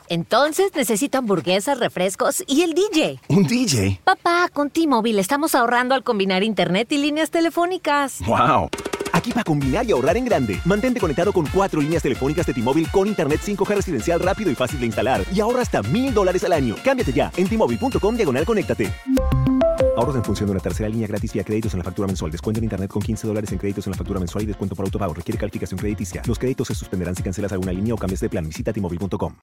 Entonces necesito hamburguesas, refrescos y el DJ. ¿Un DJ? Papá, con T-Mobile estamos ahorrando al combinar internet y líneas telefónicas. ¡Wow! Aquí para combinar y ahorrar en grande. Mantente conectado con 4 líneas telefónicas de T-Mobile con internet 5G residencial rápido y fácil de instalar. Y ahorra hasta $1,000 al año. Cámbiate ya en T-Mobile.com/conéctate. Ahorros en función de una tercera línea gratis vía créditos en la factura mensual. Descuento en internet con $15 en créditos en la factura mensual y descuento por autopago. Requiere calificación crediticia. Los créditos se suspenderán si cancelas alguna línea o cambias de plan. Visita T-Mobile.com.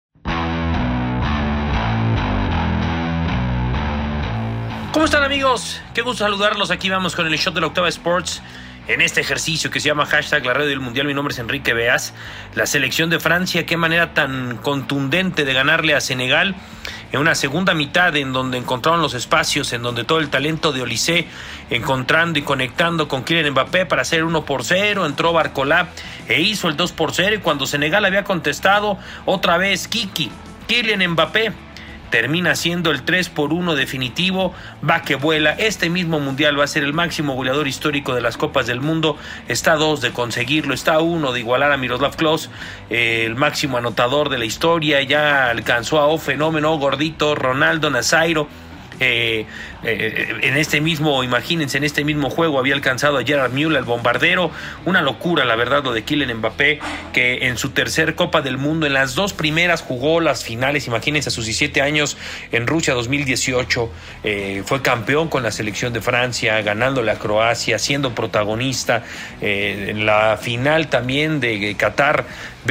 ¿Cómo están, amigos? Qué gusto saludarlos. Aquí vamos con el shot de la Octava Sports. En este ejercicio que se llama hashtag la radio del mundial, mi nombre es Enrique Beas. La selección de Francia, qué manera tan contundente de ganarle a Senegal en una segunda mitad en donde encontraron los espacios, en donde todo el talento de Olise encontrando y conectando con Kylian Mbappé para hacer 1-0, entró Barcola e hizo el 2-0, y cuando Senegal había contestado, otra vez Kylian Mbappé termina siendo el 3-1 definitivo. Va que vuela. Este mismo mundial va a ser el máximo goleador histórico de las Copas del Mundo. Está a 2 de conseguirlo, está a 1 de igualar a Miroslav Klose, el máximo anotador de la historia. Ya alcanzó a un fenómeno gordito, Ronaldo Nazairo. En este mismo, imagínense, en este mismo juego había alcanzado a Gerard Müller, el bombardero. Una locura, la verdad, lo de Kylian Mbappé, que en su tercer Copa del Mundo, en las 2 primeras jugó las finales. Imagínense, a sus 17 años en Rusia 2018, fue campeón con la selección de Francia, ganándole a Croacia, siendo protagonista en la final también de Qatar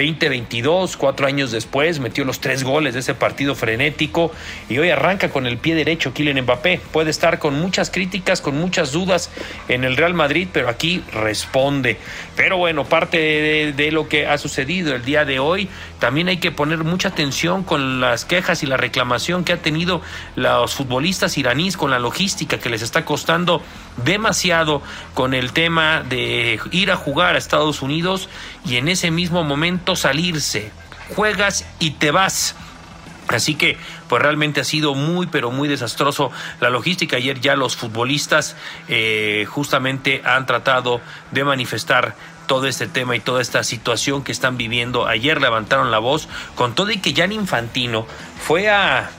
2022, 4 años después, metió los 3 goles de ese partido frenético, y hoy arranca con el pie derecho Kylian Mbappé. Puede estar con muchas críticas, con muchas dudas en el Real Madrid, pero aquí responde. Pero bueno, parte de lo que ha sucedido el día de hoy, también hay que poner mucha atención con las quejas y la reclamación que han tenido los futbolistas iraníes con la logística que les está costando demasiado con el tema de ir a jugar a Estados Unidos y en ese mismo momento salirse. Juegas y te vas. Así que pues realmente ha sido muy pero muy desastroso la logística. Ayer ya los futbolistas justamente han tratado de manifestar todo este tema y toda esta situación que están viviendo. Ayer levantaron la voz con todo, y que Gianni Infantino fue a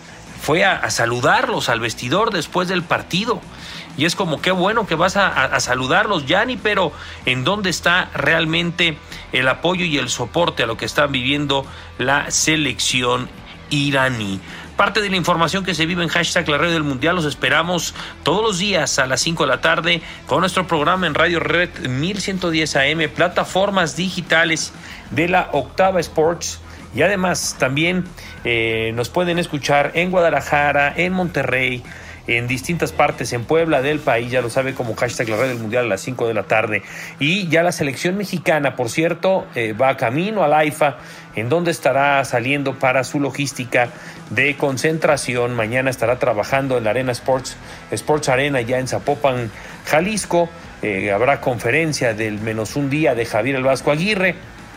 saludarlos al vestidor después del partido. Y es como, qué bueno que vas a saludarlos, Gianni, pero ¿en dónde está realmente el apoyo y el soporte a lo que están viviendo la selección iraní? Parte de la información que se vive en hashtag la radio del mundial. Los esperamos todos los días a las 5 de la tarde con nuestro programa en Radio Red 1110 AM, plataformas digitales de la Octava Sports. Y además también nos pueden escuchar en Guadalajara, en Monterrey, en distintas partes, en Puebla del país, ya lo sabe, como hashtag la radio del mundial a las 5 de la tarde. Y ya la selección mexicana, por cierto, va camino al AIFA, en donde estará saliendo para su logística de concentración. Mañana estará trabajando en la Arena Sports Arena, ya en Zapopan, Jalisco. Habrá conferencia del menos un día de Javier El Vasco Aguirre,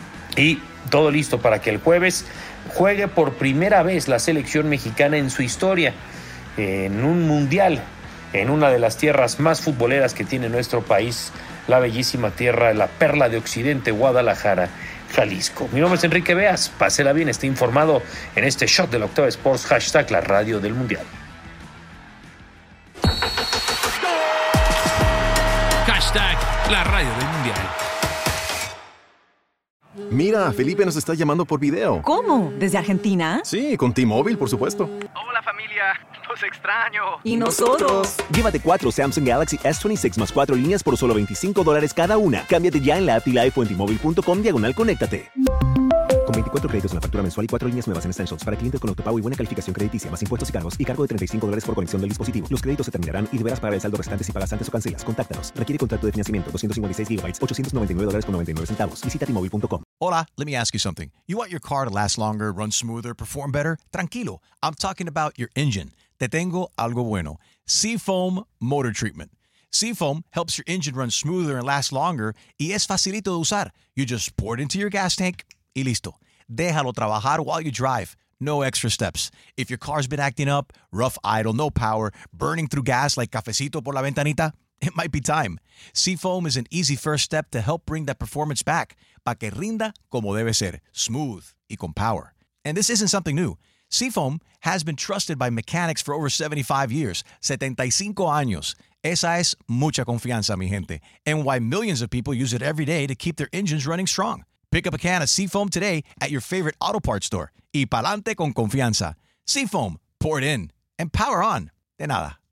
y todo listo para que el jueves juegue por primera vez la selección mexicana en su historia en un mundial, en una de las tierras más futboleras que tiene nuestro país, la bellísima tierra, la perla de Occidente, Guadalajara, Jalisco. Mi nombre es Enrique Beas, pásela bien, esté informado en este shot de la Octava Sports, hashtag la radio del mundial. Hashtag la radio del mundial. Mira, Felipe nos está llamando por video. ¿Cómo? ¿Desde Argentina? Sí, con T-Mobile, por supuesto. Hola, familia. Los extraño. ¿Y nosotros? Llévate 4 Samsung Galaxy S26 más 4 líneas por solo $25 cada una. Cámbiate ya en la app y la iPhone T-Mobile.com/conéctate. Con 24 créditos en la factura mensual y 4 líneas nuevas en Essentials para clientes con autopago y buena calificación crediticia, más impuestos y cargos, y cargo de $35 por conexión del dispositivo. Los créditos se terminarán y deberás pagar el saldo restante si pagas antes o cancelas. Contáctanos. Requiere contrato de financiamiento. 256 GB, $899.99. Visita T-Mobile.com. Hola, let me ask you something. You want your car to last longer, run smoother, perform better? Tranquilo. I'm talking about your engine. Te tengo algo bueno. Seafoam Motor Treatment. Seafoam helps your engine run smoother and last longer, y es facilito de usar. You just pour it into your gas tank y listo. Déjalo trabajar while you drive. No extra steps. If your car's been acting up, rough idle, no power, burning through gas like cafecito por la ventanita, it might be time. Seafoam is an easy first step to help bring that performance back, para que rinda como debe ser, smooth y con power. And this isn't something new. Seafoam has been trusted by mechanics for over 75 years, 75 años. Esa es mucha confianza, mi gente, and why millions of people use it every day to keep their engines running strong. Pick up a can of Seafoam today at your favorite auto parts store. Y pa'lante con confianza. Seafoam, pour it in and power on. De nada.